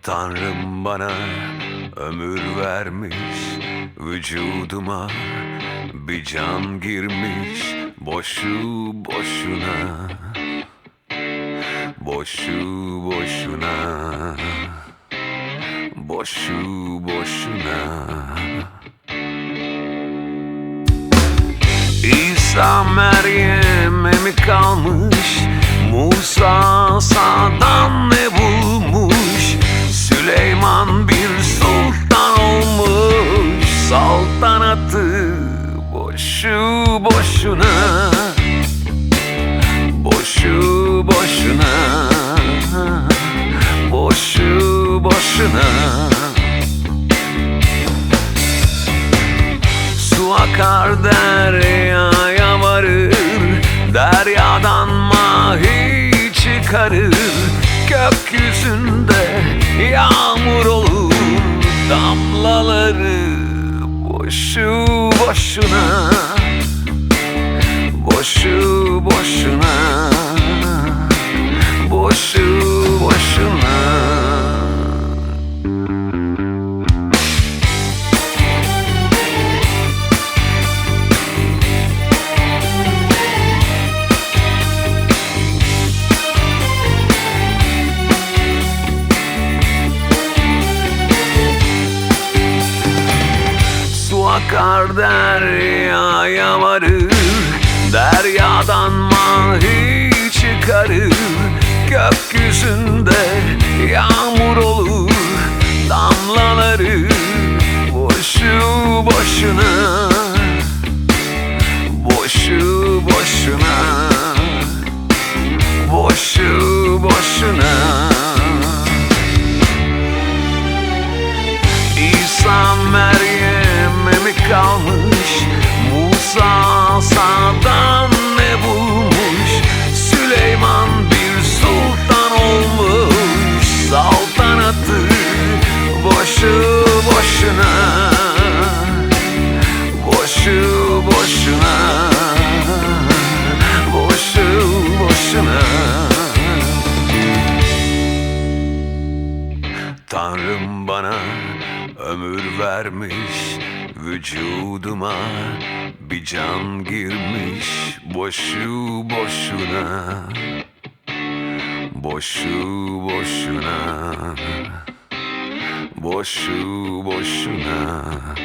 Tanrım bana ömür vermiş, vücuduma bir can girmiş. Boşu boşuna, boşu boşuna, boşu boşuna. İsa Meryem'e mi kalmış? Musa sağdan ne bulmuş? Süleyman bir sultan olmuş. Saltanatı boşu boşuna, boşu boşuna, boşu boşuna. Su akar deryaya varır, deryadan mahi çıkarır. Gökyüzünde yağmur olur, damlaları boşu boşuna, boşu boşuna, boşu boşuna. Akar deryaya varır, deryadan mahi çıkarır. Gökyüzünde yağmur olur, damlaları boşu boşuna, boşu boşuna, boşu boşuna. İsa Meryem'e mi kalmış? Musa sağdan ne bulmuş? Süleyman bir sultan olmuş. Saltanatı boşu boşuna, boşu boşuna, boşu boşuna. Tanrım bana ömür vermiş, vücuduma bir can girmiş. Boşu boşuna, boşu boşuna, boşu boşuna,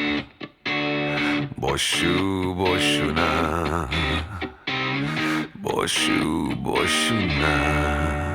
boşu boşuna, boşu boşuna.